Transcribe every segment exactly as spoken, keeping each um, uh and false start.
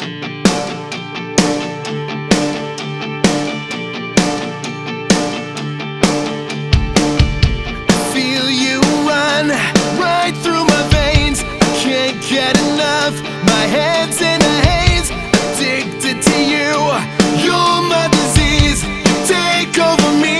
Feel you run right through my veins. I can't get enough. My head's in a haze. Addicted to you. You're my disease. You take over me.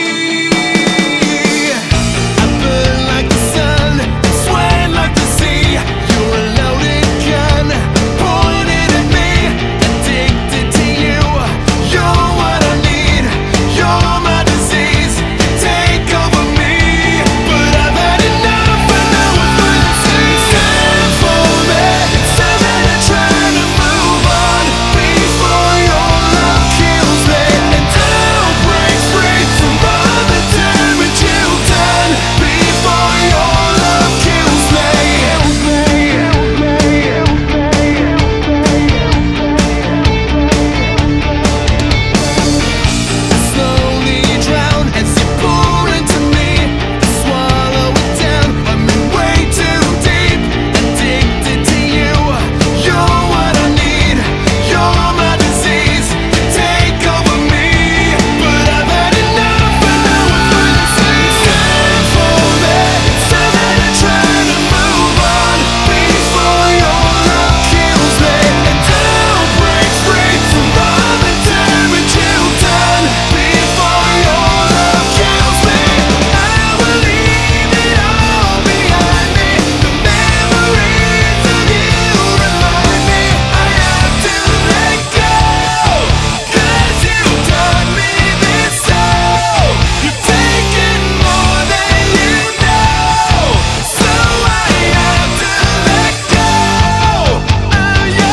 I burn like the sun, sweat like the sea. You're a loaded gun, pointed at me. Addicted to you. You're what I need. You're my disease. You take over me. But I've had enough, and now I'm feeling sick. Time for me. It's time that I try to move on before your love kills me. And I'll break free from all the damage you've done before your love kills me. I slowly drown as you pour into me. I swallow it down. I'm in way too deep. Addicted to you. You're what I need. You're my disease. You take over me. But I've had enough, and now I'm feeling sick. Time for me. It's time that I try to move on before your love kills me. And I'll break free from all the damage you've done before your love kills me. I will leave it all behind me. The memories of you remind me I have to let go. 'Cause you taught me this soul. You've taken more than you know. So I have to let go of you.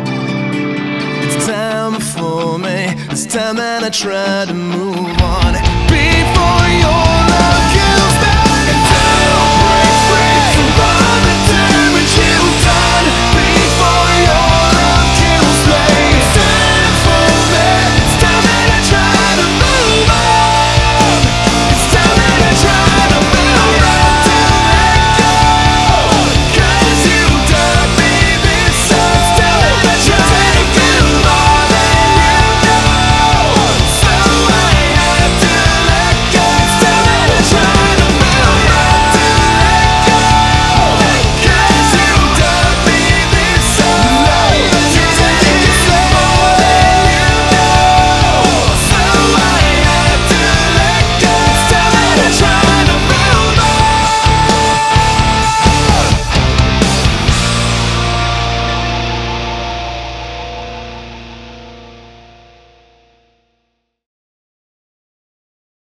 It's time for me. It's time that I try to move on.